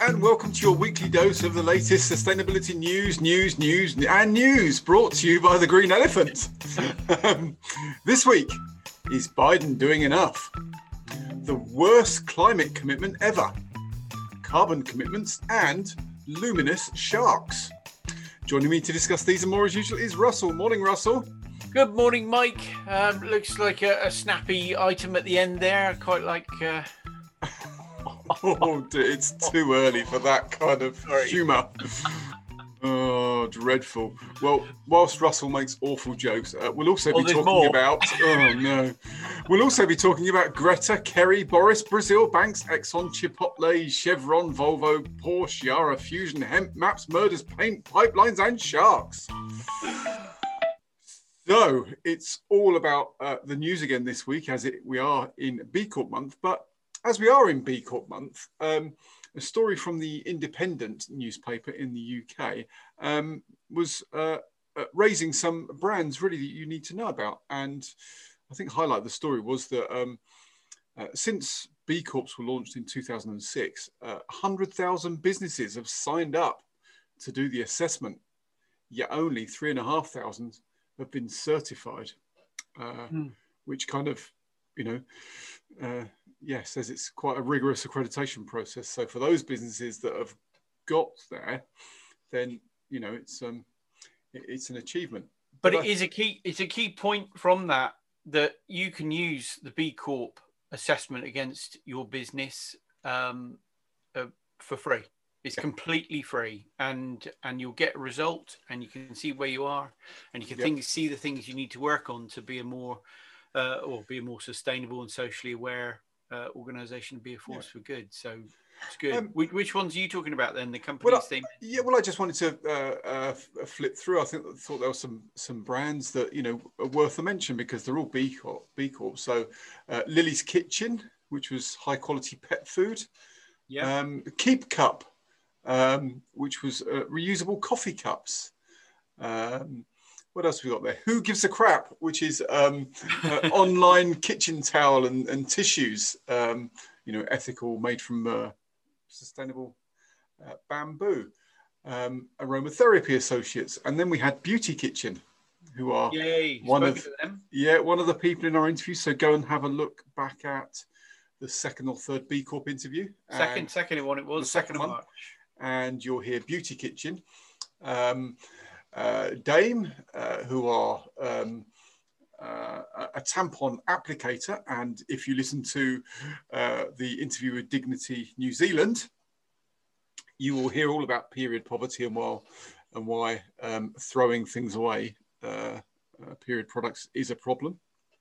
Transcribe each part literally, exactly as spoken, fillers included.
and welcome to your weekly dose of the latest sustainability news, news, news, and news, brought to you by the Green Elephant. um, this week, is Biden doing enough? The worst climate commitment ever, carbon commitments, and luminous sharks. Joining me to discuss these and more as usual is Russell. Morning, Russell. Good morning, Mike. Um, looks like a, a snappy item at the end there. I quite like... Uh... Oh, dear, it's too early for that kind of humour. Oh, dreadful. Well, whilst Russell makes awful jokes, uh, we'll also oh, be talking more. about... Oh, no. We'll also be talking about Greta, Kerry, Boris, Brazil, Banks, Exxon, Chipotle, Chevron, Volvo, Porsche, Yara, Fusion, Hemp, Maps, Murders, Paint, Pipelines, and Sharks. So, it's all about uh, the news again this week, as it, we are in B Corp month, but as we are in B Corp month, um, a story from the Independent newspaper in the U K um, was uh, uh, raising some brands really that you need to know about. And I think highlight of the story was that um, uh, since B Corps were launched in two thousand six, uh, one hundred thousand businesses have signed up to do the assessment, yet only three thousand five hundred have been certified, uh, mm. which kind of, you know, uh, yeah, says it's quite a rigorous accreditation process. So for those businesses that have got there, then, you know, it's um, it, it's an achievement. But, but it I, is a key, it's a key point from that, that you can use the B Corp assessment against your business um, uh, for free. It's yeah. completely free, and and you'll get a result, and you can see where you are, and you can yep. think, see the things you need to work on to be a more uh, or be a more sustainable and socially aware uh, organisation, be a force yeah. for good. So it's good. Um, which, which ones are you talking about then? The companies? Well, I, yeah, well, I just wanted to uh, uh, flip through. I think thought there were some some brands that you know are worth a mention because they're all B Corp. B Corp. So uh, Lily's Kitchen, which was high quality pet food. Yeah. Um, Keep Cup. Um, which was uh, reusable coffee cups. Um, what else have we got there? Who Gives a Crap, which is um, uh, online kitchen towel and, and tissues, um, you know, ethical, made from uh, sustainable uh, bamboo. Um, Aromatherapy Associates. And then we had Beauty Kitchen, who are Yay, one of them. Yeah, one of the people in our interview. So go and have a look back at the second or third B Corp interview. Second, second one it was, the second, second one. March. And you'll hear Beauty Kitchen, um, uh, Dame, uh, who are um, uh, a tampon applicator. And if you listen to uh, the interview with Dignity New Zealand, you will hear all about period poverty and, while, and why um, throwing things away, uh, uh, period products, is a problem.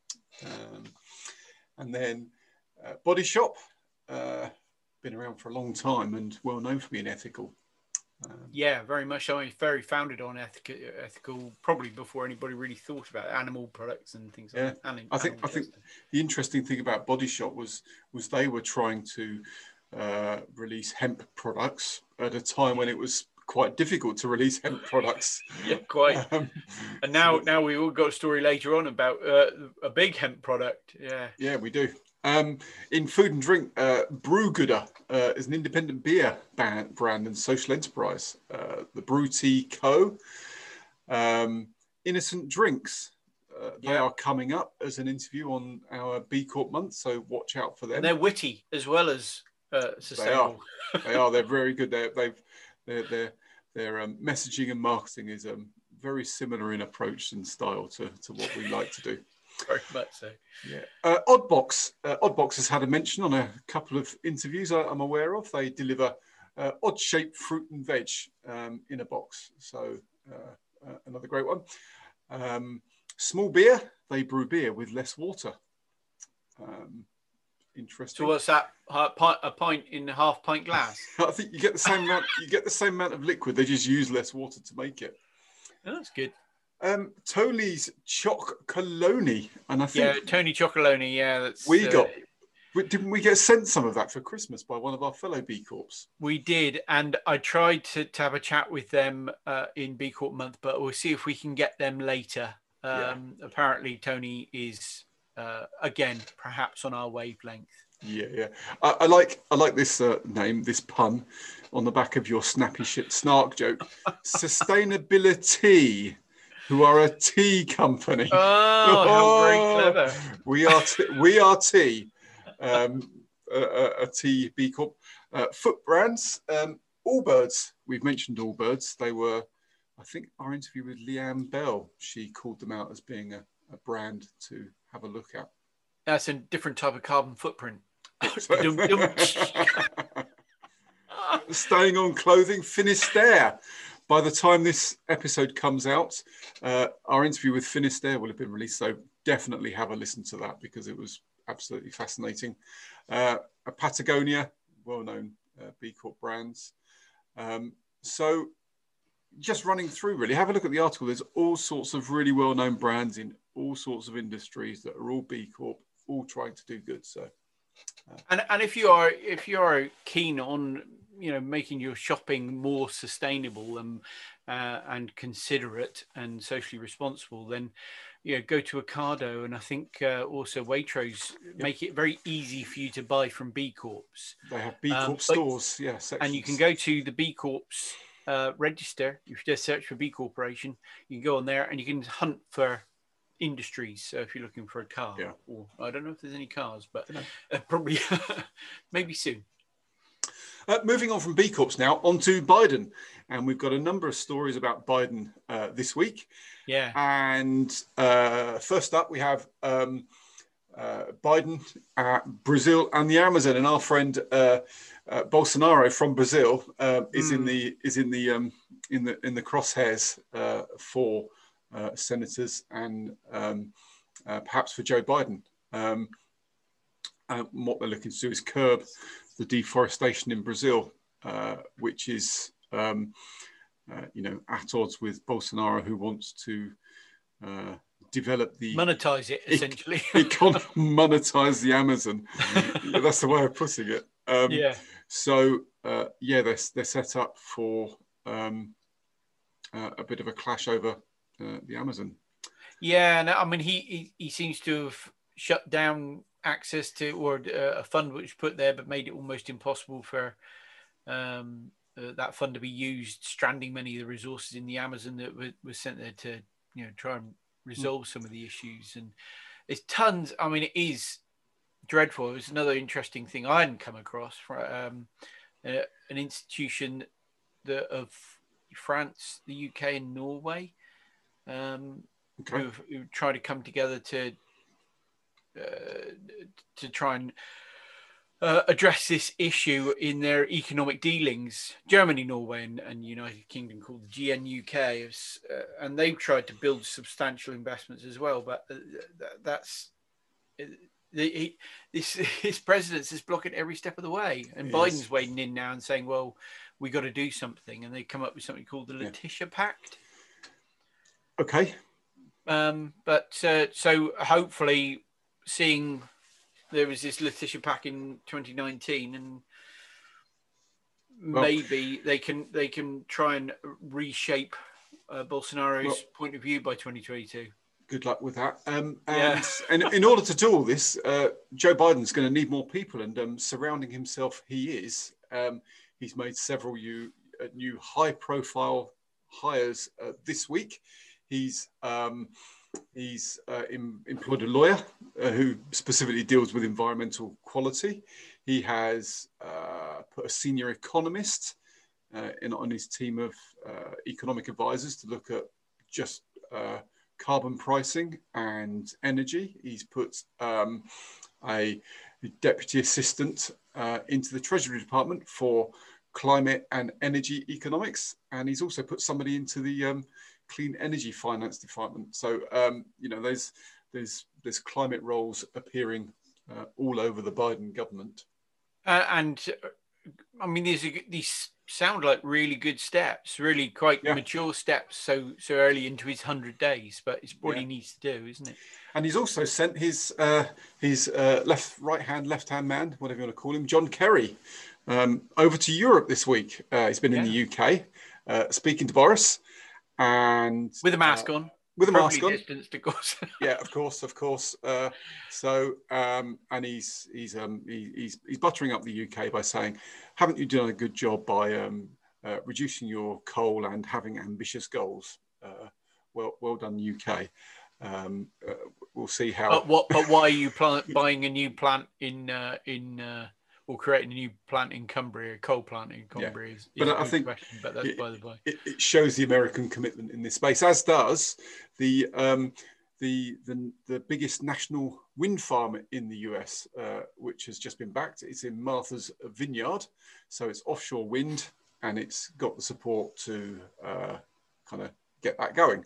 Um, and then uh, Body Shop. Uh, been around for a long time and well known for being ethical. Um, yeah, very much so. It's very founded on ethical, ethical, probably before anybody really thought about animal products and things like yeah. that. Animal, I think I think the interesting thing about Body Shop was was they were trying to uh, release hemp products at a time when it was quite difficult to release hemp products. Yeah, quite. Um, and now so, now we all got a story later on about uh, a big hemp product. Yeah, yeah, we do. Um, in food and drink, uh, Brewgooder uh, is an independent beer band, brand and social enterprise. Uh, the Brew Tea Co. Um, Innocent Drinks. Uh, they yeah. are coming up as an interview on our B Corp month, so watch out for them. And they're witty as well as uh, sustainable. They are. they are. They're very good. They're, they've their their their um, messaging and marketing is um, very similar in approach and style to to what we like to do. Very much so. Yeah. Uh, Oddbox. Uh, Oddbox has had a mention on a couple of interviews I, I'm aware of. They deliver uh, odd-shaped fruit and veg um, in a box. So uh, uh, another great one. Um, Small Beer. They brew beer with less water. Um, interesting. So what's that? A pint in a half pint glass? I think you get the same amount. You get the same amount of liquid. They just use less water to make it. Oh, that's good. Um, Tony's Chocolonely, and I think yeah, Tony Chocolonely. Yeah, that's we uh, got. Didn't we get sent some of that for Christmas by one of our fellow B Corps? We did, and I tried to, to have a chat with them uh, in B Corp month, but we'll see if we can get them later. Um, yeah. Apparently, Tony is uh, again, perhaps on our wavelength. Yeah, yeah. I, I like I like this uh, name, this pun on the back of your snappy shit snark joke. Sustainability, who are a tea company. Oh, how very clever. We are t- we are tea, um, a, a tea B Corp. Uh, foot brands, um, Allbirds. We've mentioned Allbirds. They were, I think, our interview with Leanne Bell. She called them out as being a, a brand to have a look at. That's a different type of carbon footprint. Staying on clothing, Finisterre. By the time this episode comes out, uh, our interview with Finisterre will have been released. So definitely have a listen to that because it was absolutely fascinating. Uh, Patagonia, well-known uh, B Corp brands. Um, so just running through, really, have a look at the article. There's all sorts of really well-known brands in all sorts of industries that are all B Corp, all trying to do good. So, uh, and and if you are if you are keen on you know making your shopping more sustainable and uh, and considerate and socially responsible, then you know, go to Ocado, and I think uh, also Waitrose yep. make it very easy for you to buy from B Corps. They have B Corp um, stores, yeah, sections. And you can go to the B Corps uh, register. If you just search for B Corporation, you can go on there and you can hunt for industries. So if you're looking for a car, yeah. or I don't know if there's any cars, but uh, probably maybe soon. Uh, moving on from B Corps now, on to Biden. And we've got a number of stories about Biden uh, this week. Yeah. And uh, first up, we have um, uh, Biden, uh, Brazil, and the Amazon. And our friend uh, uh, Bolsonaro from Brazil uh, is mm. in the is in the um, in the in the crosshairs uh, for uh, senators and um, uh, perhaps for Joe Biden. Um, and what they're looking to do is curb the deforestation in Brazil, uh, which is, um, uh, you know, at odds with Bolsonaro, who wants to uh, develop the... Monetize it, essentially. He can't monetize the Amazon. Yeah, that's the way of putting it. Um, yeah. So, uh, yeah, they're, they're set up for um, uh, a bit of a clash over uh, the Amazon. Yeah, no, I mean, he, he, he seems to have shut down access to, or uh, a fund which was put there, but made it almost impossible for um, uh, that fund to be used, stranding many of the resources in the Amazon that were, was sent there to, you know, try and resolve some of the issues. And there's tons. I mean, it is dreadful. It was another interesting thing I hadn't come across. Um, uh, an institution that of France, the U K, and Norway, um, okay. who, who try to come together to. Uh, to try and uh, address this issue in their economic dealings. Germany, Norway, and, and United Kingdom, called the G N U K, uh, and they've tried to build substantial investments as well. But uh, that, that's uh, the, he, this his president's is blocking every step of the way, and it Biden's is. wading in now and saying, "Well, we got to do something," and they come up with something called the Letitia yeah. Pact. Okay, um, but uh, so hopefully. Seeing there was this Letitia Pact in twenty nineteen, and well, maybe they can they can try and reshape uh, Bolsonaro's well, point of view by twenty twenty-two. Good luck with that. Um, and, yeah. and in order to do all this, uh, Joe Biden's going to need more people, and um, surrounding himself, he is. Um, he's made several new, uh, new high-profile hires uh, this week. He's um, He's uh, in, employed a lawyer uh, who specifically deals with environmental quality. He has uh, put a senior economist uh, in on his team of uh, economic advisors to look at just uh, carbon pricing and energy. He's put um, a deputy assistant uh, into the Treasury Department for climate and energy economics. And he's also put somebody into the um, Clean Energy Finance Department. So, um, you know, there's there's there's climate roles appearing uh, all over the Biden government. Uh, and uh, I mean, these are, these sound like really good steps, really quite yeah. mature steps. So so early into his hundred days, but it's what yeah. he needs to do, isn't it? And he's also sent his uh, his uh, left right hand left hand man, whatever you want to call him, John Kerry, um, over to Europe this week. Uh, he's been yeah. in the U K uh, speaking to Boris. And with a mask uh, on, with a mask on. Distanced, of course. Yeah, of course, of course. Uh, so, um, and he's he's um, he, he's he's buttering up the U K by saying, "Haven't you done a good job by um, uh, reducing your coal and having ambitious goals? Uh, well, well done, U K." Um, uh, we'll see how. But what? But why are you plant, buying a new plant in uh, in uh, or creating a new plant in Cumbria, a coal plant in Cumbria? Yeah. Is, is but a I good think question, but that's it, by the by. It, it shows the American commitment in this space, as does the um, the, the the biggest national wind farm in the U S, uh, which has just been backed. It's in Martha's Vineyard, so it's offshore wind, and it's got the support to uh, kind of get that going.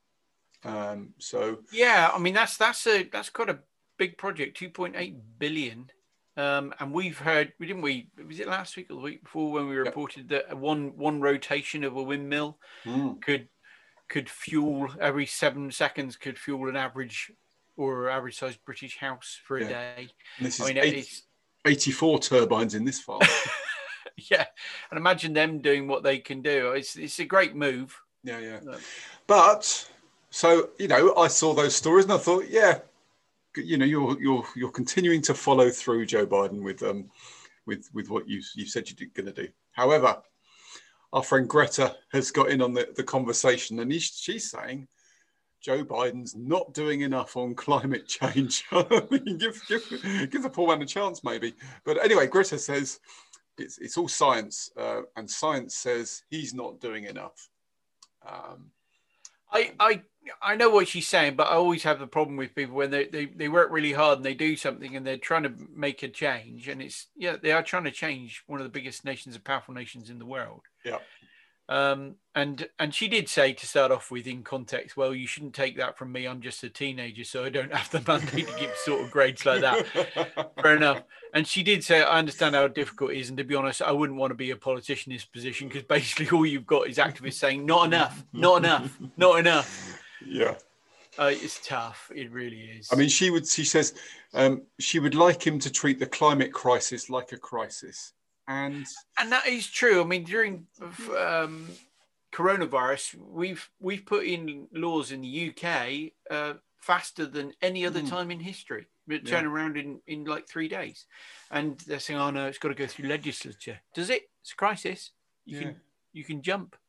Um, so yeah, I mean that's that's a that's quite a big project, two point eight billion. Um, and we've heard, didn't we? Was it last week or the week before when we reported yep. that one one rotation of a windmill mm. could could fuel every seven seconds could fuel an average or average sized British house for a yeah. day. And this I is mean, eighty, it's eighty-four turbines in this farm. Yeah, and imagine them doing what they can do. It's it's a great move. Yeah, yeah. Um, but so you know, I saw those stories and I thought, yeah, you know, you're you're you're continuing to follow through, Joe Biden, with um with with what you you said you're going to do. However, our friend Greta has got in on the, the conversation, and he, she's saying Joe Biden's not doing enough on climate change. give, give, give the poor man a chance, maybe. But anyway, Greta says it's, it's all science, uh, and science says he's not doing enough. Um, I, I I know what she's saying, but I always have the problem with people when they, they, they work really hard and they do something and they're trying to make a change. And it's, yeah, they are trying to change one of the biggest nations and powerful nations in the world. Yeah. Um, and and she did say, to start off with, in context, well, you shouldn't take that from me. I'm just a teenager, so I don't have the mandate to give sort of grades like that. Fair enough. And she did say, I understand how difficult it is. And to be honest, I wouldn't want to be a politician in this position, because basically all you've got is activists saying, not enough, not enough, not enough. Yeah. Uh, it's tough. It really is. I mean, she would, she says um, she would like him to treat the climate crisis like a crisis. And and that is true. I mean, during um, coronavirus, we've we've put in laws in the U K uh, faster than any other mm. time in history. It turn yeah. around in, in like three days, and they're saying, "Oh no, it's got to go through legislature." Does it? It's a crisis. You yeah. can you can jump.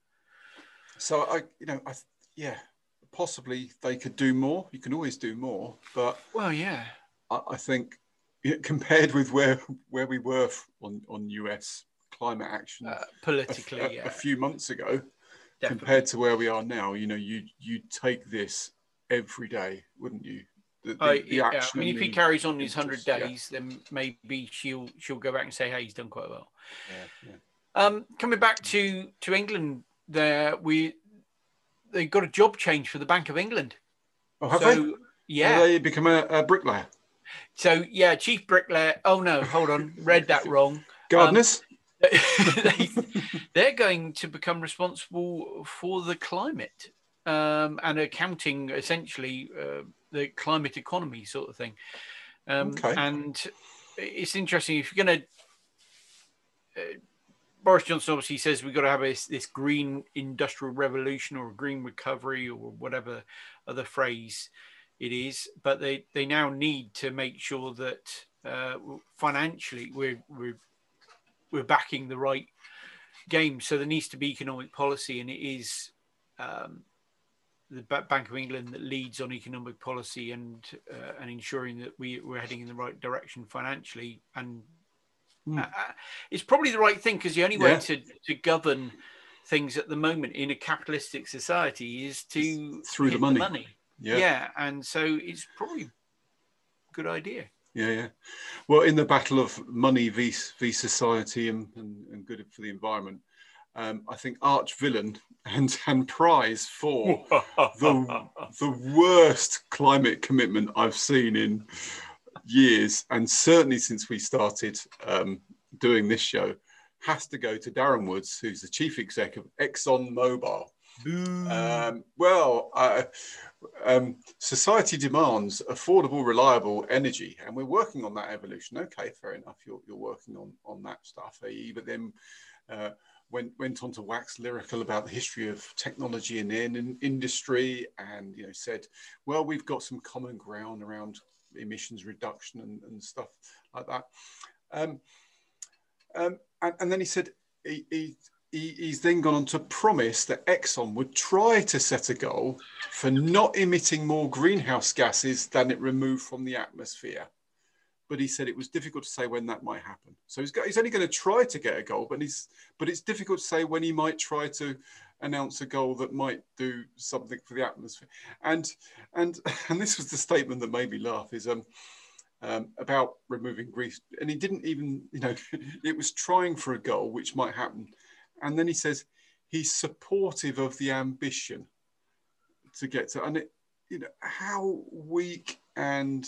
So I, you know, I yeah, possibly they could do more. You can always do more, but well, yeah, I, I think. Compared with where where we were on, on U S climate action uh, politically, a, a, yeah. a few months ago, Definitely. Compared to where we are now, you know, you you take this every day, wouldn't you? The, the, uh, the yeah, action I mean, if the, he carries on his hundred days, yeah. then maybe she'll she'll go back and say, "Hey, he's done quite well." Yeah, yeah. Um, coming back to to England, there we they got a job change for the Bank of England. Oh, have so, they? Yeah, have they become a, a bricklayer? So, yeah, chief bricklayer. Oh, no, hold on. Read that wrong. Gardeners? Um, they, they're going to become responsible for the climate um, and accounting, essentially, uh, the climate economy sort of thing. Um, okay. And it's interesting. If you're going to... Uh, Boris Johnson obviously says we've got to have this, this green industrial revolution or green recovery or whatever other phrase it is, but they, they now need to make sure that uh, financially we're, we're we're backing the right game. So there needs to be economic policy, and it is um, the Bank of England that leads on economic policy and uh, and ensuring that we, we're heading in the right direction financially. And mm. uh, it's probably the right thing, because the only way yeah. to, to govern things at the moment in a capitalistic society is to through hit the money. The money. Yeah. yeah, and so it's probably a good idea. Yeah, yeah. Well, in the battle of money v, v society and, and, and good for the environment, um, I think arch villain and, and prize for the, the worst climate commitment I've seen in years, and certainly since we started um, doing this show, has to go to Darren Woods, who's the chief exec of ExxonMobil. Um, well, uh, um, society demands affordable, reliable energy, and we're working on that evolution. Okay, fair enough. You're, you're working on, on that stuff. He but then uh, went went on to wax lyrical about the history of technology in the in industry, and you know said, well, we've got some common ground around emissions reduction and, and stuff like that. Um, um, and, and then he said he. he He, he's then gone on to promise that Exxon would try to set a goal for not emitting more greenhouse gases than it removed from the atmosphere. But he said it was difficult to say when that might happen. So he's, got, he's only going to try to get a goal, but, he's, but it's difficult to say when he might try to announce a goal that might do something for the atmosphere. And, and, and this was the statement that made me laugh is, um, Um, about removing grease. And he didn't even, you know, it was trying for a goal which might happen. And then he says he's supportive of the ambition to get to, and it, you know, how weak and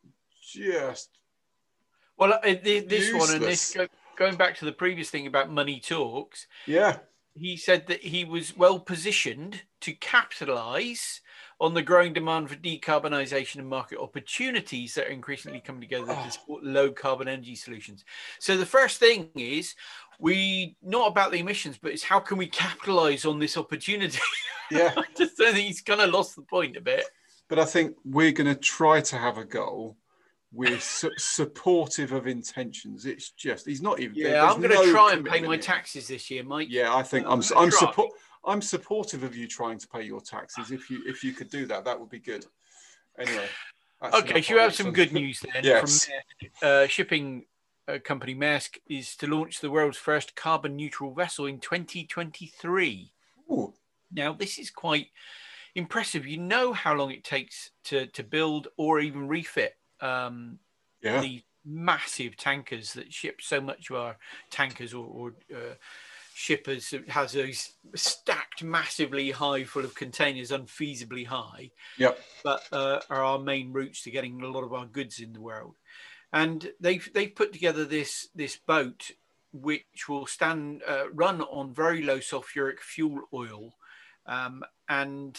just well, uh, this useless. one and this going back to the previous thing about money talks. Yeah, he said that he was well positioned to capitalise on the growing demand for decarbonisation and market opportunities that are increasingly coming together oh. to support low carbon energy solutions. So the first thing is we not about the emissions, but it's how can we capitalise on this opportunity? Yeah, I just don't think he's kind of lost the point a bit. But I think we're going to try to have a goal. We're su supportive of intentions. It's just he's not even. Yeah, I'm going to no try and pay my taxes this year, Mike. Yeah, I think uh, I'm. I'm, I'm support. I'm supportive of you trying to pay your taxes. If you if you could do that, that would be good. Anyway. Okay, so you have some good news then. Yes. From uh, shipping uh, company Maersk is to launch the world's first carbon neutral vessel in twenty twenty-three. Ooh. Now, this is quite impressive. You know how long it takes to to build or even refit um, yeah. the massive tankers that ship so much of our tankers or, or uh, shippers. It has those stacked massively high full of containers, unfeasibly high. Yep. But uh, are our main routes to getting a lot of our goods in the world. And they've they've put together this this boat which will stand uh, run on very low sulfuric fuel oil, um, and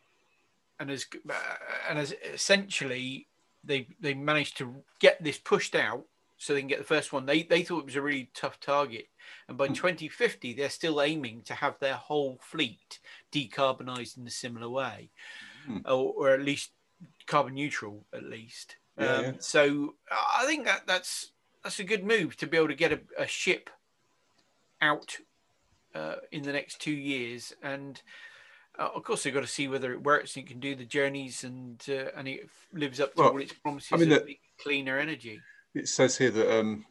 and as uh, and as essentially they they managed to get this pushed out so they can get the first one. They they thought it was a really tough target, and by twenty fifty they're still aiming to have their whole fleet decarbonised in a similar way, mm. or, or at least carbon neutral at least. Yeah, um, yeah. So I think that that's that's a good move to be able to get a, a ship out uh, in the next two years, and uh, of course they've got to see whether it works and it can do the journeys and uh, and it lives up to well, all its promises I mean, of the, cleaner energy. It says here that um,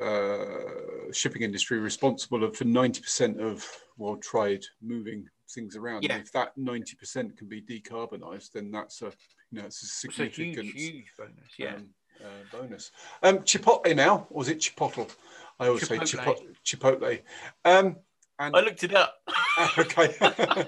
uh, shipping industry responsible for ninety percent of world trade moving things around. Yeah. And if that ninety percent can be decarbonised, then that's a you know it's a significant it's a huge, huge bonus. Yeah. Um, uh, bonus. Um, Chipotle now, or was it Chipotle? I always Chipotle. say Chipotle. Chipotle. Um, and I looked it up. Okay.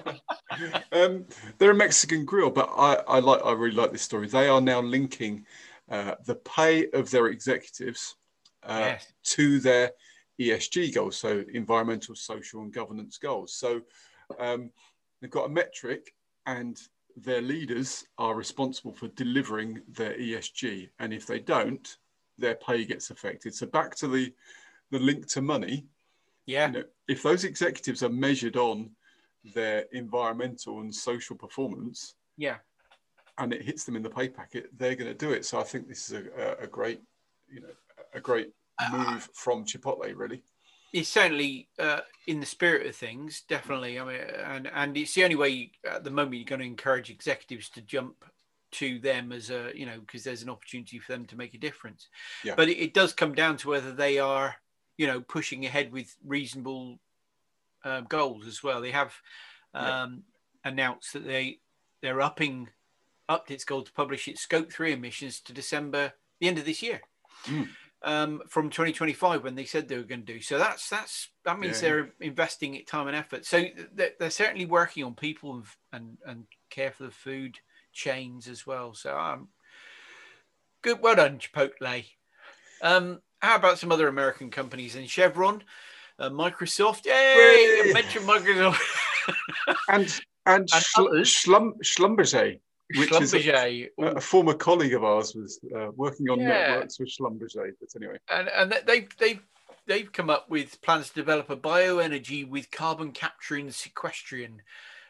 um, they're a Mexican grill, but I, I like. I really like this story. They are now linking uh, the pay of their executives uh, yes. to their E S G goals, so environmental, social, and governance goals. So um, they've got a metric, and their leaders are responsible for delivering their E S G, and if they don't, their pay gets affected. So back to the the link to money. Yeah. You know, if those executives are measured on their environmental and social performance, yeah, and it hits them in the pay packet, they're going to do it. So I think this is a, a great, you know, a great move from Chipotle, really. It's certainly uh, in the spirit of things, definitely. I mean, and and it's the only way at the moment you're going to encourage executives to jump to them as a, you know, because there's an opportunity for them to make a difference. Yeah. But it, it does come down to whether they are, you know, pushing ahead with reasonable uh, goals as well. They have um, yeah. announced that they they're upping upped its goal to publish its scope three emissions to December, the end of this year. Mm. Um, from twenty twenty-five when they said they were going to do so. That's that's that means yeah. they're investing time and effort. So they're, they're certainly working on people and, and and care for the food chains as well. So um, good, well done, Chipotle. Um, how about some other American companies and Chevron, uh, Microsoft? Yay! I mentioned Microsoft. and and and Schl- others. Schlum- Schlumberger, which is a, Schlumberger. a, a former colleague of ours, was uh, working on Yeah. networks with Schlumberger. But anyway, And and they've they've they've come up with plans to develop a bioenergy with carbon capturing sequestration,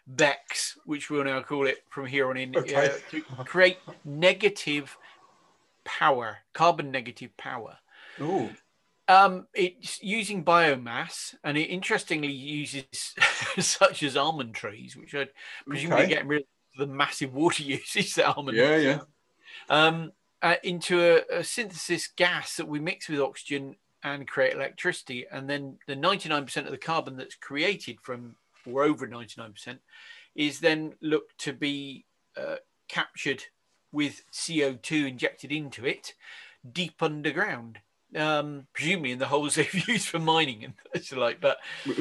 BECCS, which we'll now call it from here on in, Okay. uh, to create negative power, carbon negative power. oh, Um, it's using biomass, and it interestingly uses such as almond trees, which are presumably Okay. getting rid of the massive water usage that almond yeah, yeah, um, uh, into a, a synthesis gas that we mix with oxygen and create electricity. And then the ninety-nine percent of the carbon that's created from, or over ninety-nine percent, is then looked to be uh, captured with C O two injected into it deep underground. Um, presumably in the holes they've used for mining and such like, but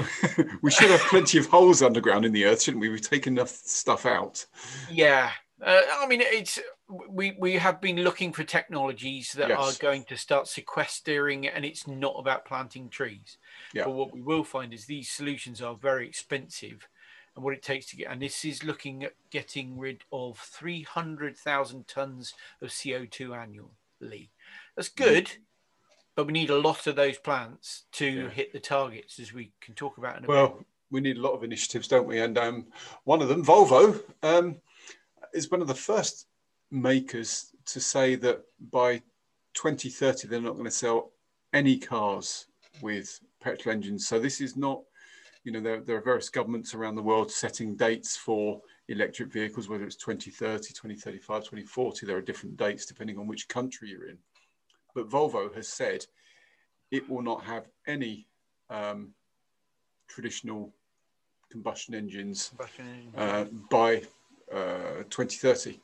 we should have plenty of holes underground in the earth, shouldn't we? We've taken enough stuff out. yeah, uh, I mean, it's we we have been looking for technologies that Yes. are going to start sequestering, and it's not about planting trees. Yeah. But what we will find is these solutions are very expensive, and what it takes to get, and this is looking at getting rid of three hundred thousand tons of C O two annually. That's good. But we need a lot of those plants to Yeah. hit the targets, as we can talk about in a Well, bit. we need a lot of initiatives, don't we? And um, one of them, Volvo, um, is one of the first makers to say that by twenty thirty, they're not going to sell any cars with petrol engines. So this is not, you know, there, there are various governments around the world setting dates for electric vehicles, whether it's twenty thirty, twenty thirty-five, twenty forty. There are different dates depending on which country you're in. But Volvo has said it will not have any um, traditional combustion engines Combustion engine. uh, by uh, twenty thirty.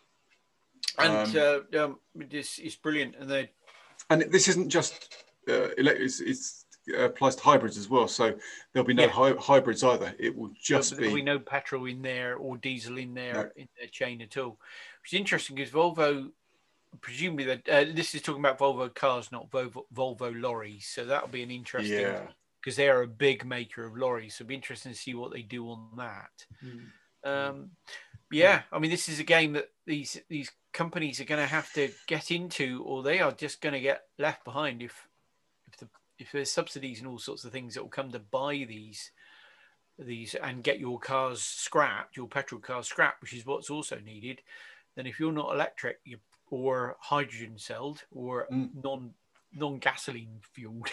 And Um, uh, um, this is brilliant. And they and this isn't just uh, elect- it's, it's it applies to hybrids as well. So there'll be no Yeah. hy- hybrids either. It will just there'll be be no petrol in there or diesel in there No. in their chain at all. Which is interesting because Volvo, presumably, that uh, this is talking about Volvo cars, not Volvo, Volvo lorries. So that'll be an interesting, yeah. because they are a big maker of lorries. So it'll be interesting to see what they do on that. Mm. Um, yeah, I mean, this is a game that these these companies are going to have to get into, or they are just going to get left behind if if the if there's subsidies and all sorts of things that will come to buy these these and get your cars scrapped, your petrol cars scrapped, which is what's also needed. Then if you're not electric you, or hydrogen celled or Mm. non non gasoline fueled,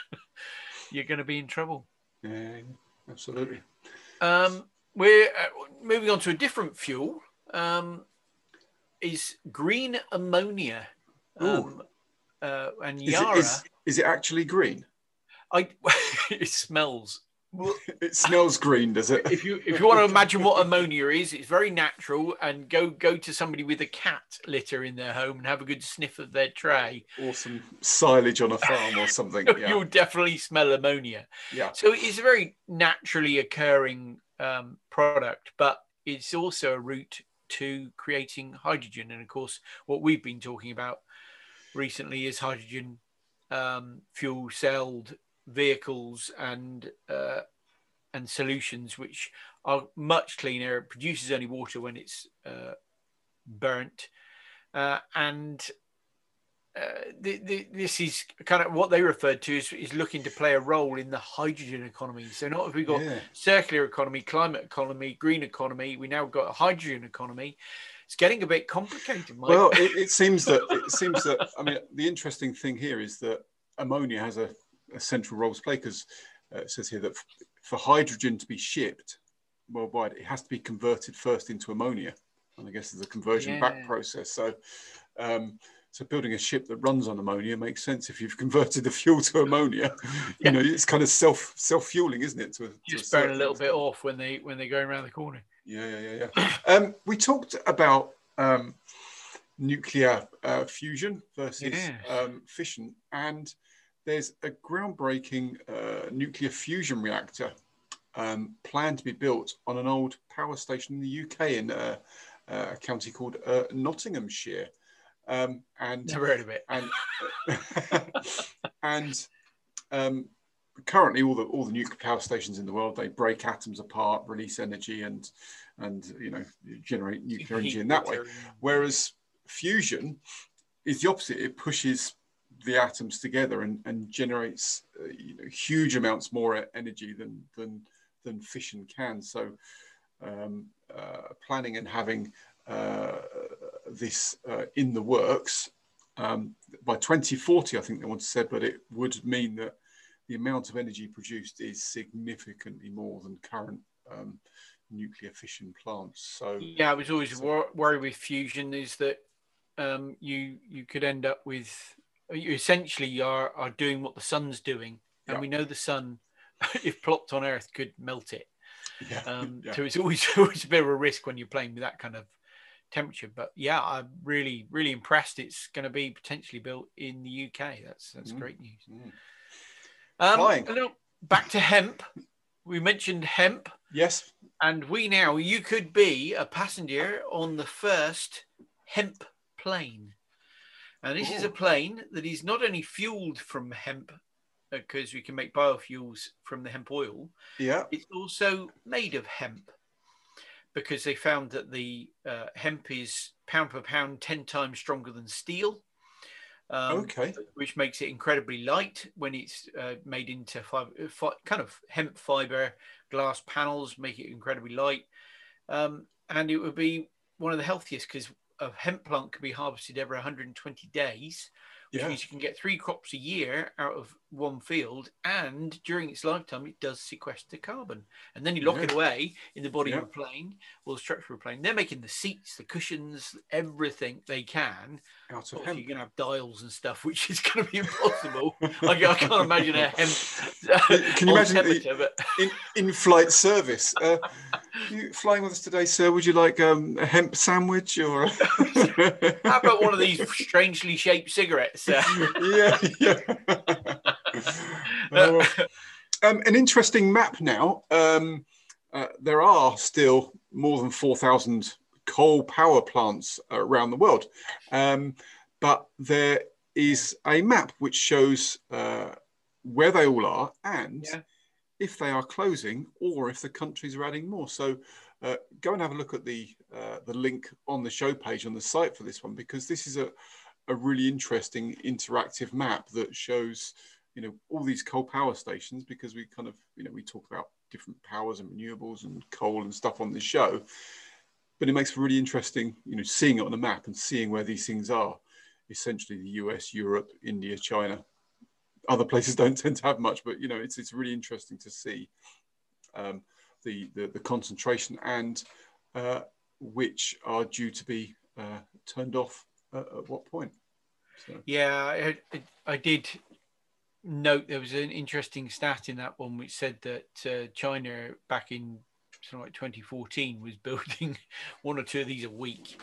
you're going to be in trouble. Yeah, absolutely. Um, we're uh, moving on to a different fuel. Um, is green ammonia. Um, uh, and Is it, Yara, is, is it actually green? I it smells. Well, It smells green, does it? if you if you want to imagine what ammonia is, it's very natural. And go go to somebody with a cat litter in their home and have a good sniff of their tray. Or some silage on a farm or something. Yeah. You'll definitely smell ammonia. Yeah. So it's a very naturally occurring um, product, but it's also a route to creating hydrogen. And of course, what we've been talking about recently is hydrogen um, fuel celled vehicles and uh, and solutions which are much cleaner. It produces only water when it's uh, burnt, uh, and uh, the, the, this is kind of what they referred to as is looking to play a role in the hydrogen economy. So not have we got Yeah. circular economy, climate economy, green economy, we now got a hydrogen economy. It's getting a bit complicated, Mike. Well, it, it seems that it seems that I mean the interesting thing here is that ammonia has a, a central role to play because uh, it says here that f- for hydrogen to be shipped worldwide, it has to be converted first into ammonia, and I guess there's a conversion Yeah. back process. So, um, so building a ship that runs on ammonia makes sense if you've converted the fuel to ammonia. Yeah. You know, it's kind of self self fueling, isn't it? To, to just burn a certain little bit extent. off when they when they're going around the corner. Yeah, yeah, yeah, yeah. um, we talked about um, nuclear uh, fusion versus Yes. um, fission, and there's a groundbreaking uh, nuclear fusion reactor um, planned to be built on an old power station in the U K in uh, uh, a county called uh, Nottinghamshire, um, and Never heard of it. and and um, currently all the all the nuclear power stations in the world, they break atoms apart, release energy, and and you know generate nuclear energy in that way. Whereas fusion is the opposite. It pushes the atoms together and, and generates uh, you know, huge amounts more energy than than than fission can. So um, uh, planning and having uh, this uh, in the works um, by twenty forty, I think they once said, but it would mean that the amount of energy produced is significantly more than current um, nuclear fission plants. So yeah, I was always so, wor worried with fusion is that um, you you could end up with you essentially are are doing what the sun's doing, and yeah. we know the sun, if plopped on Earth, could melt it. Yeah, um, yeah. So it's always always a bit of a risk when you're playing with that kind of temperature. But yeah, I'm really really impressed. It's going to be potentially built in the U K. That's that's mm. great news. Mm. Um, Flying. Back to hemp. We mentioned hemp. Yes. And we now, you could be a passenger on the first hemp plane. And this Ooh. is a plane that is not only fueled from hemp, because we can make biofuels from the hemp oil. Yeah. It's also made of hemp, because they found that the uh, hemp is pound per pound ten times stronger than steel. Um, okay. Which makes it incredibly light when it's uh, made into fiber, fi kind of hemp fiber glass panels, make it incredibly light. Um, and it would be one of the healthiest, because a hemp plant can be harvested every one hundred twenty days, which yeah. means you can get three crops a year out of one field. And during its lifetime, it does sequester carbon. And then you lock yeah. it away in the body yeah. of a plane or the structure of a plane. They're making the seats, the cushions, everything they can. Out of Obviously, hemp. you're going to have dials and stuff, which is going to be impossible. I, I can't imagine a hemp. Can you imagine the but... in, in-flight service? Uh, you flying with us today, sir? Would you like um, a hemp sandwich or? How about one of these strangely shaped cigarettes? Uh... yeah, yeah. uh, um, an interesting map now. Um, uh, there are still more than four thousand coal power plants around the world, um, but there is a map which shows uh, where they all are and yeah. if they are closing or if the countries are adding more. So uh, go and have a look at the uh, the link on the show page on the site for this one, because this is a, a really interesting interactive map that shows, you know, all these coal power stations, because we kind of, you know, we talk about different powers and renewables and coal and stuff on this show. But it makes for really interesting, you know, seeing it on the map and seeing where these things are. Essentially, the U S, Europe, India, China. Other places don't tend to have much, but you know, it's it's really interesting to see um, the, the the concentration and uh, which are due to be uh, turned off uh, at what point. So. Yeah, I, I did note there was an interesting stat in that one which said that uh, China back in something like twenty fourteen was building one or two of these a week.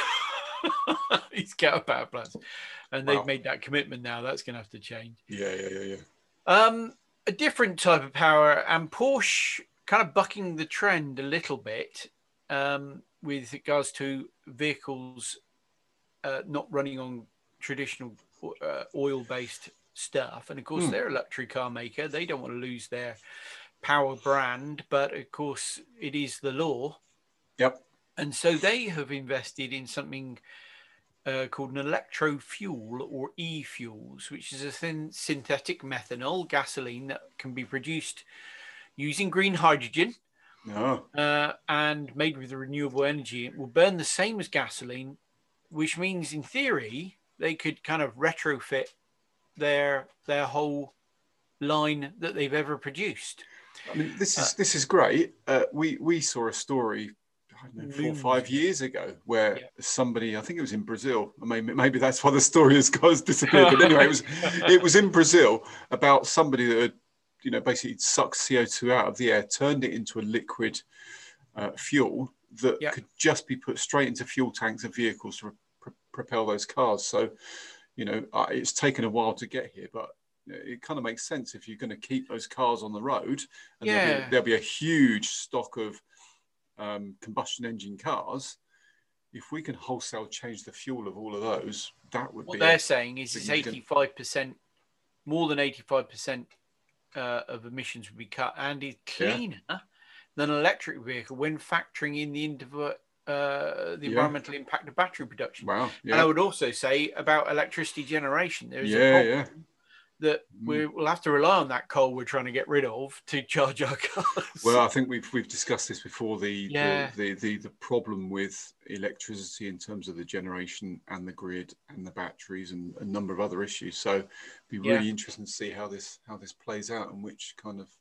These coal power plants, and they've wow. made that commitment now. That's going to have to change. Yeah, yeah, yeah, yeah. Um, a different type of power, and Porsche kind of bucking the trend a little bit um, with regards to vehicles uh, not running on traditional uh, oil-based stuff. And of course, mm. they're a luxury car maker. They don't want to lose their power brand, but of course it is the law. Yep. And so they have invested in something uh, called an electro fuel, or e-fuels, which is a thin synthetic methanol gasoline that can be produced using green hydrogen oh. uh, and made with renewable energy. It will burn the same as gasoline, which means in theory they could kind of retrofit their their whole line that they've ever produced. I mean, this is uh, this is great. Uh, we we saw a story, I don't know, four or five years ago where yeah. somebody, I think it was in Brazil. Maybe maybe that's why the story has, has disappeared. But anyway, it was it was in Brazil about somebody that had, you know, basically sucked C O two out of the air, turned it into a liquid uh, fuel that yeah. could just be put straight into fuel tanks of vehicles to pr propel those cars. So, you know, uh, it's taken a while to get here, but it kind of makes sense if you're going to keep those cars on the road, and yeah. there'll, be, there'll be a huge stock of um, combustion engine cars. If we can wholesale change the fuel of all of those, that would what be. What they're saying is it's eighty-five percent, more than eighty-five percent uh, of emissions would be cut, and it's cleaner yeah. than an electric vehicle when factoring in the indiv- uh, the Yeah. environmental impact of battery production. Wow. Yeah. And I would also say about electricity generation, there is Yeah, a problem yeah. that Mm. we will have to rely on that coal we're trying to get rid of to charge our cars. Well, I think we've we've discussed this before. The, Yeah. the, the the the problem with electricity in terms of the generation and the grid and the batteries and a number of other issues. So, it'd be really Yeah. interesting to see how this how this plays out and which kind of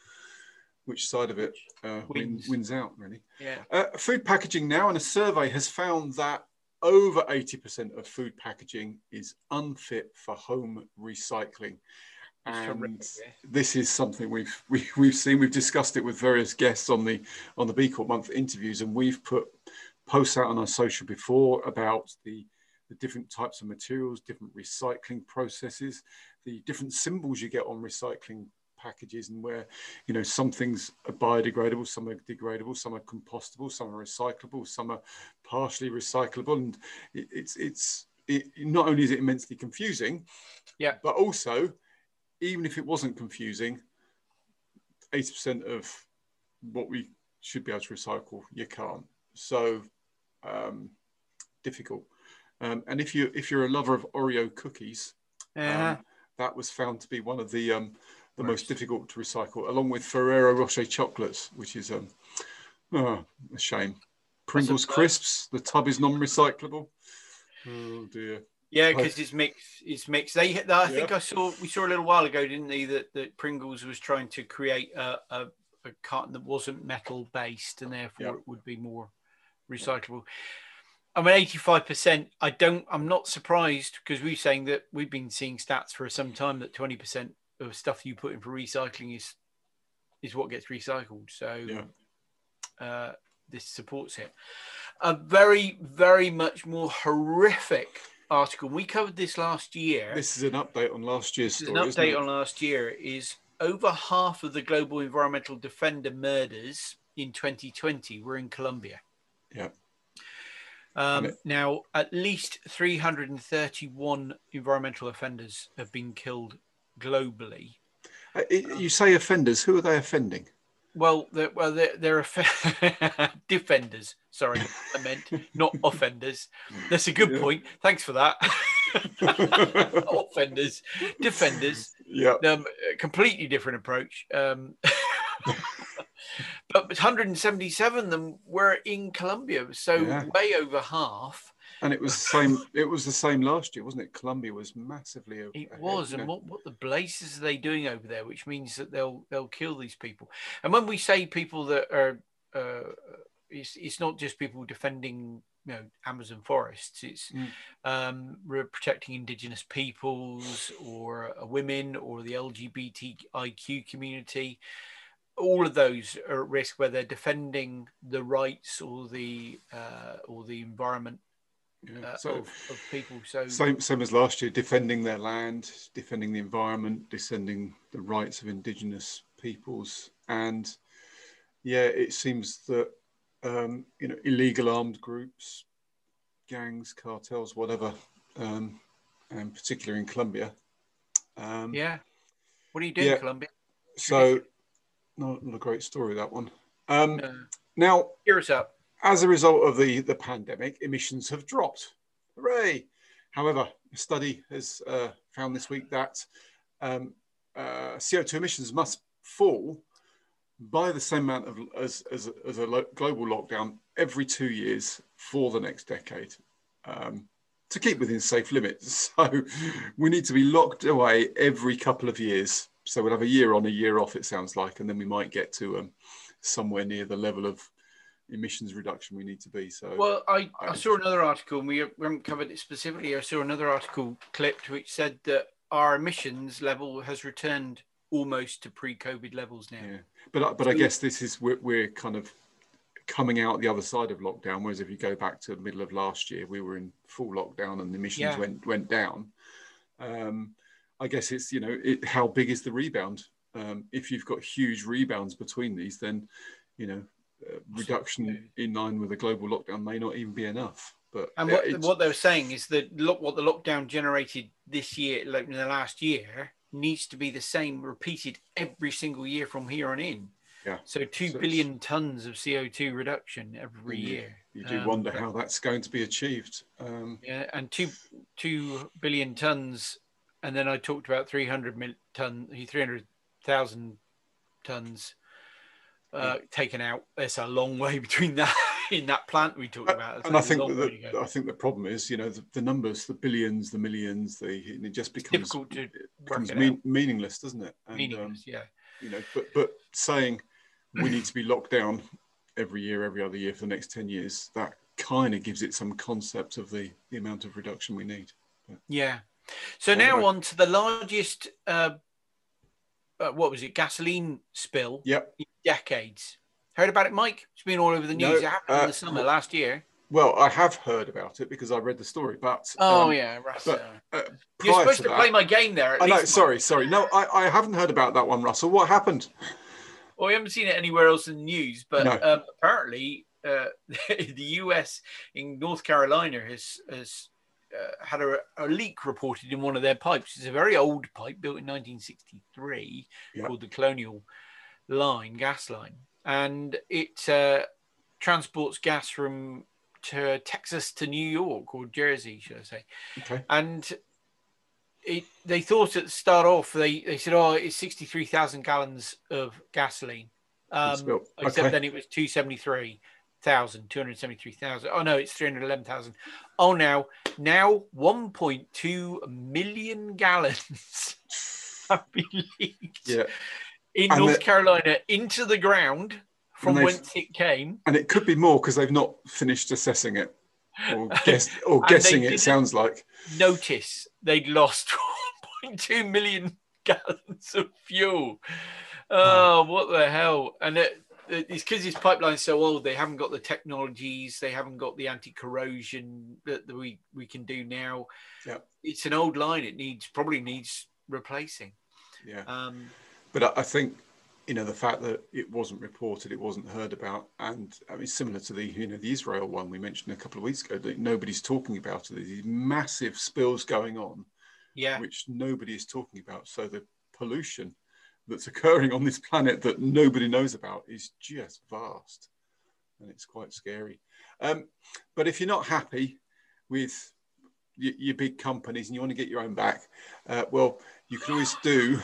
which side of it uh, win, Wins. wins out. Really. Yeah. Uh, food packaging now, and a survey has found that over eighty percent of food packaging is unfit for home recycling. It's And horrific, yeah. this is something we've we, we've seen. We've discussed it with various guests on the on the B Corp Month interviews, and we've put posts out on our social before about the the different types of materials, different recycling processes, the different symbols you get on recycling packages, and where, you know, some things are biodegradable, some are degradable, some are compostable, some are recyclable, some are partially recyclable, and it, it's it's it, not only is it immensely confusing, Yeah. but also, even if it wasn't confusing, eighty percent of what we should be able to recycle, you can't. So um, difficult. Um, and if you if you're a lover of Oreo cookies, Uh-huh. um, that was found to be one of the um, the Worst. most difficult to recycle, along with Ferrero Rocher chocolates, which is um, oh, a shame. Pringles blow. crisps, the tub is non-recyclable. Oh dear. Yeah, because it's mixed. It's mixed. They, I think Yeah. I saw. We saw a little while ago, didn't they? That, that Pringles was trying to create a, a, a carton that wasn't metal based, and therefore Yeah. it would be more recyclable. I mean, eighty-five percent. I don't. I'm not surprised, because we're saying that we've been seeing stats for some time that twenty percent of stuff you put in for recycling is is what gets recycled. So Yeah. uh, this supports it. A very, very much more horrific article. We covered this last year. This is an update on last year's This story. is an isn't update it? on last year. Is over half of the global environmental defender murders in twenty twenty were in Colombia. Yeah. Um, it- now, at least three hundred thirty-one environmental offenders have been killed globally. Uh, it- you say offenders. Who are they offending? Well, they're, well, they're, they're off- defenders. Sorry, I meant not offenders. That's a good Yeah. point. Thanks for that. Offenders, defenders. Yeah. Um, a completely different approach. Um, but one hundred seventy-seven of them were in Colombia, so Yeah. way over half. And it was the same. It was the same last year, wasn't it? Colombia was massively. a- It ahead, was, you and know. what, what the blazes are they doing over there? Which means that they'll they'll kill these people. And when we say people that are, uh, it's it's not just people defending, you know, Amazon forests. It's Mm. um, we're protecting indigenous peoples or uh, women or the L G B T I Q community. All of those are at risk, where they're defending the rights or the uh, or the environment Yeah. uh, So of, of people. So same same as last year, defending their land, defending the environment, defending the rights of indigenous peoples, and yeah, it seems that um, you know, illegal armed groups, gangs, cartels, whatever, um, and particularly in Colombia. Um, yeah, what are you doing, yeah. Colombia? So, not, not a great story, that one. Um, No. Now, Cheer us up. as a result of the, the pandemic, emissions have dropped. Hooray! However, a study has uh, found this week that um, uh, C O two emissions must fall by the same amount of, as, as, as a lo- global lockdown every two years for the next decade, um, to keep within safe limits. So we need to be locked away every couple of years. So we'll have a year on, a year off, it sounds like, and then we might get to um, somewhere near the level of emissions reduction we need to be. So Well, I, I saw another article, and we haven't covered it specifically. I saw another article clipped which said that our emissions level has returned almost to pre-COVID levels now. yeah, but but I guess this is we're, we're kind of coming out the other side of lockdown. Whereas if you go back to the middle of last year, we were in full lockdown and the emissions Yeah. went went down. Um, I guess it's, you know, it, how big is the rebound? Um, if you've got huge rebounds between these, then, you know, uh, reduction in line with a global lockdown may not even be enough. But And uh, what it's- what they were saying is that look, what the lockdown generated this year, like in the last year, needs to be the same repeated every single year from here on in. Yeah. So two So billion tons of C O two reduction every you, year. you do Um, wonder how that's going to be achieved. Um, yeah, and two two billion tons, and then I talked about three hundred mil ton, three hundred thousand tons uh, yeah. taken out. There's a long way between that in that plant we talked about. It's And I a think long that way to the, go. I think the problem is, you know, the, the numbers, the billions, the millions, the it just It's becomes difficult to it work becomes it mean, out. meaningless, doesn't it? And Meaningless, um, yeah. you know, but but saying we need to be locked down every year, every other year for the next ten years, that kind of gives it some concept of the the amount of reduction we need. But, Yeah. So I don't now know. on to the largest, uh, uh, what was it, gasoline spill Yep. in decades. Heard about it, Mike? It's been all over the news. No. It happened in Uh, the summer last year. well, I have heard about it because I read the story, but Oh, um, yeah. Russ, but uh, uh, you're prior supposed to to play that, my game there at I know. least. Sorry, Mike. sorry. No, I, I haven't heard about that one, Russell. What happened? Well, we haven't seen it anywhere else in the news, but No. um, apparently uh, the U S in North Carolina has has uh, had a, a leak reported in one of their pipes. It's a very old pipe built in nineteen sixty-three Yep. called the Colonial Line, gas line, and it uh, transports gas from to Texas to New York or Jersey, should I say? Okay. And it, they thought at the start off, they, they said, oh, it's sixty-three thousand gallons of gasoline. Um, except Okay. then it was two hundred seventy-three thousand, two hundred seventy-three thousand. Oh, no, it's three hundred eleven thousand. Oh, now, now one point two million gallons have been leaked Yeah. in And North the, Carolina into the ground from whence it came. And it could be more because they've not finished assessing it or, guess, or And guessing they it, sounds like. Notice they'd lost one point two million gallons of fuel. Oh, what the hell. And it, it's because this pipeline's so old, they haven't got the technologies, they haven't got the anti-corrosion that we, we can do now. Yeah. It's an old line. It needs probably needs replacing. Yeah. Um, but I, I think, you know, the fact that it wasn't reported, it wasn't heard about, and I mean, similar to the, you know, the Israel one we mentioned a couple of weeks ago, that nobody's talking about it. There's these massive spills going on, yeah, which nobody is talking about. So the pollution that's occurring on this planet that nobody knows about is just vast, and it's quite scary. Um, but if you're not happy with your, your big companies and you want to get your own back, uh, well, you can always do.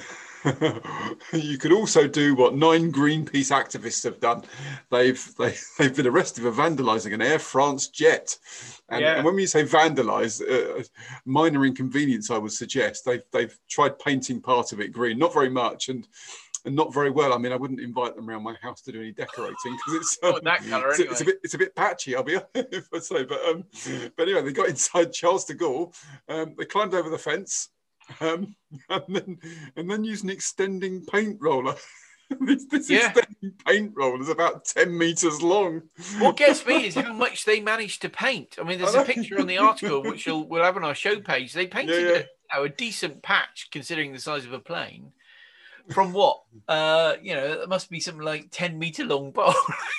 You could also do what nine Greenpeace activists have done. They've they, they've been arrested for vandalising an Air France jet, and, yeah. and when we say vandalise, uh, minor inconvenience, I would suggest they've they've tried painting part of it green, not very much, and and not very well. I mean, I wouldn't invite them around my house to do any decorating because it's um, Not that colour, it's, anyway. it's a bit it's a bit patchy. I'll be if I say, but um, but anyway, they got inside Charles de Gaulle. Um, they climbed over the fence. Um, and then and then use an extending paint roller. this this Yeah. extending paint roller is about ten meters long. What gets me is how much they managed to paint. I mean, there's I a know. picture on the article which we'll, we'll have on our show page. They painted Yeah, yeah. A, you know, a decent patch considering the size of a plane. From what? Uh, you know, it must be something like ten meter long pole.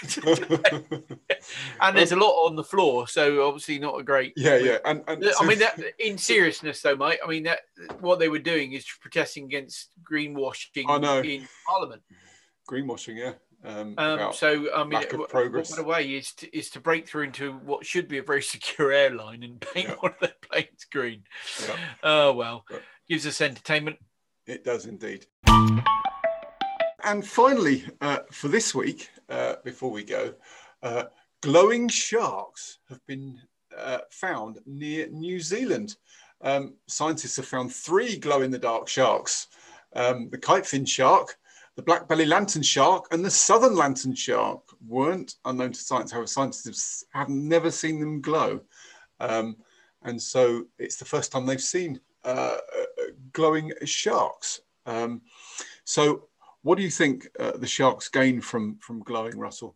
And there's a lot on the floor, so obviously not a great. Yeah, yeah. And, and I so- mean, that, in seriousness, though, Mike. I mean, that what they were doing is protesting against greenwashing I know. in Parliament. greenwashing, yeah. Um, Um, about so, I mean, lack of what- progress. what a way is to, is to break through into what should be a very secure airline and paint Yeah. one of their planes green. Yeah. Oh, well, Yeah. gives us entertainment. It does indeed. And finally, uh, for this week, uh, before we go, uh, glowing sharks have been uh, found near New Zealand. Um, scientists have found three glow-in-the-dark sharks. Um, the kitefin shark, the black belly lantern shark, and the southern lantern shark weren't unknown to science. However, scientists have never seen them glow. Um, and so it's the first time they've seen uh, glowing sharks. Um, so what do you think uh, the sharks gain from, from glowing, Russell?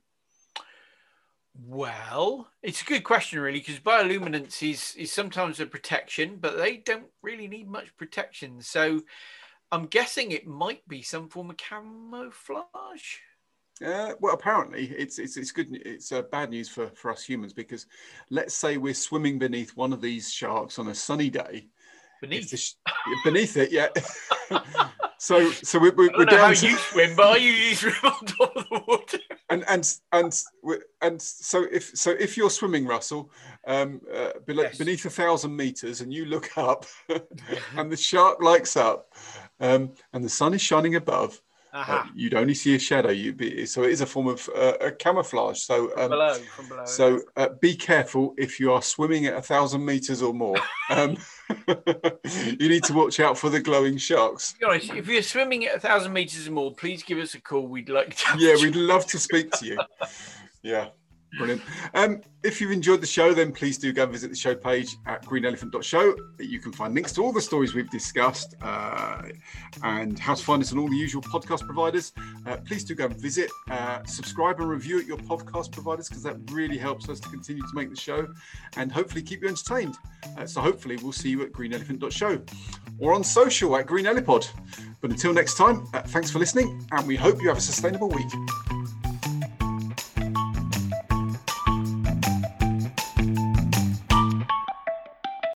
Well, it's a good question, really, because bioluminescence is, is sometimes a protection, but they don't really need much protection. So I'm guessing it might be some form of camouflage. Uh, well, apparently it's it's it's good. It's uh, bad news for, for us humans because let's say we're swimming beneath one of these sharks on a sunny day. Beneath, Sh- beneath it, yeah. So, so we, we, I don't we're know down how to, you swim, but I usually swim on top of the water. and and and we- and so if so if you're swimming, Russell, um, uh, below, Yes. beneath a thousand meters, and you look up, and the shark lights up, um, and the sun is shining above, uh, Aha. you'd only see a shadow. You be so it is a form of uh, a camouflage. So um, Below, from below. so uh, be careful if you are swimming at a thousand meters or more. Um, you need to watch out for the glowing sharks. To be honest, if you're swimming at a thousand meters or more, please give us a call. We'd like to. have Yeah, a we'd love to speak to you. Yeah, brilliant. Um, if you've enjoyed the show, then please do go and visit the show page at green elephant dot show. You can find links to all the stories we've discussed uh, and how to find us on all the usual podcast providers. Uh, please do go and visit, uh, subscribe and review at your podcast providers, because that really helps us to continue to make the show and hopefully keep you entertained. Uh, so hopefully we'll see you at green elephant dot show or on social at green elipod. But until next time, uh, thanks for listening, and we hope you have a sustainable week.